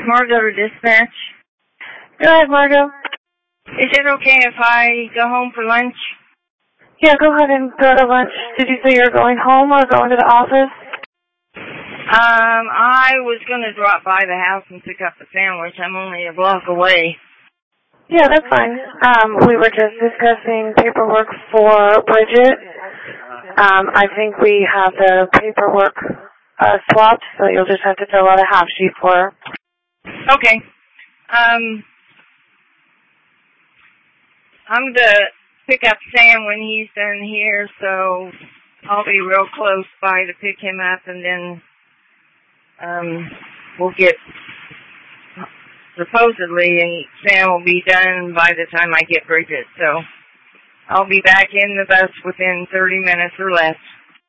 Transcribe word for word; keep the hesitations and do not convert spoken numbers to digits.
Margot to dispatch. Go ahead, Margot. Is it okay if I go home for lunch? Yeah, go ahead and go to lunch. Did you say you were going home or going to the office? Um, I was going to drop by the house and pick up a sandwich. I'm only a block away. Yeah, that's fine. Um, we were just discussing paperwork for Bridget. Um, I think we have the paperwork uh, swapped, so you'll just have to fill out a half sheet for her. Okay. Um, I'm going to pick up Sam when he's done here, so I'll be real close by to pick him up, and then um, we'll get, supposedly, and Sam will be done by the time I get Bridget, so I'll be back in the bus within thirty minutes or less.